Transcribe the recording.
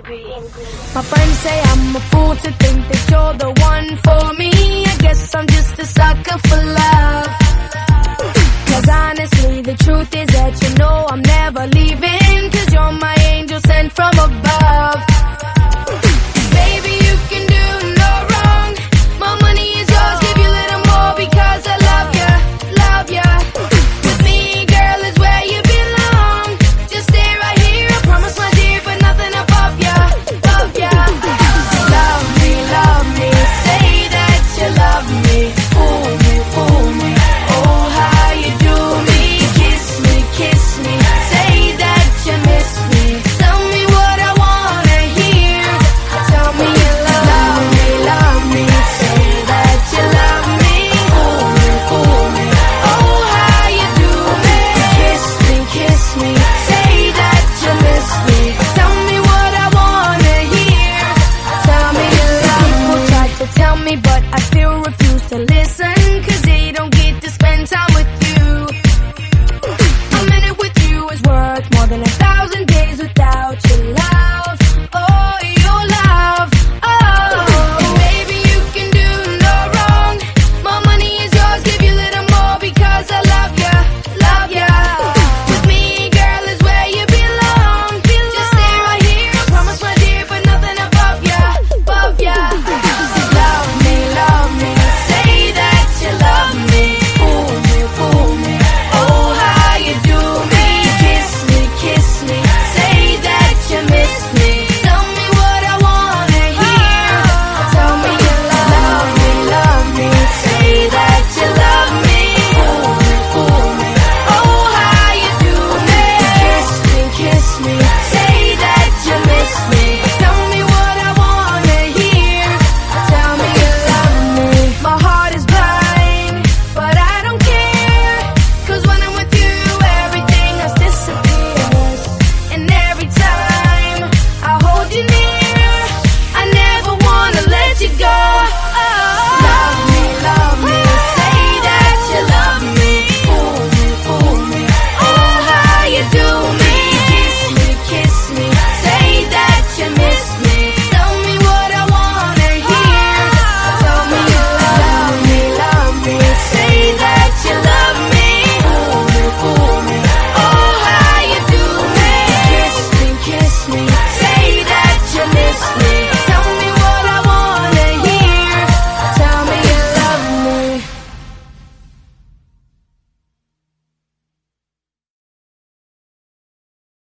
My friends say I'm a fool to think that you're the one for me. I guess I'm just a sucker for love. 'Cause honestly, the truth is that you know I'm never leaving. 'Cause you're my angel sent from above. Baby, you can do no wrong. My money is yours, give you a little more because I love ya, love ya. With me, girl, is where you belong. Just stay right here, I promise, my dear, but nothing above ya, above ya. Love me, say that you love me. Fool me, oh how you do me. Kiss me, say that you miss me. Tell me what I wanna hear. Tell me you love me, say that you love me. Fool me, oh how you do me. Kiss me, say that you miss me. Tell me what I wanna hear. Tell me you love me. People try to tell me, but I still refuse to listen. 'Cause they don't get to spend time with you. A minute with you is worth more than 1,000 days without your love. Oh, your love. Oh, baby, you can do no wrong. My money is yours, give you a little more because I love ya, love ya. With me, girl, is where you belong. Just stay right here, I promise, my dear, but nothing above ya, above ya. Love me, say that you love me. Fool me, oh how you do me. Kiss me, say that you miss me. Tell me what I wanna hear. Tell me you love me, say that you love me. Fool me, oh how you do me. Kiss me, say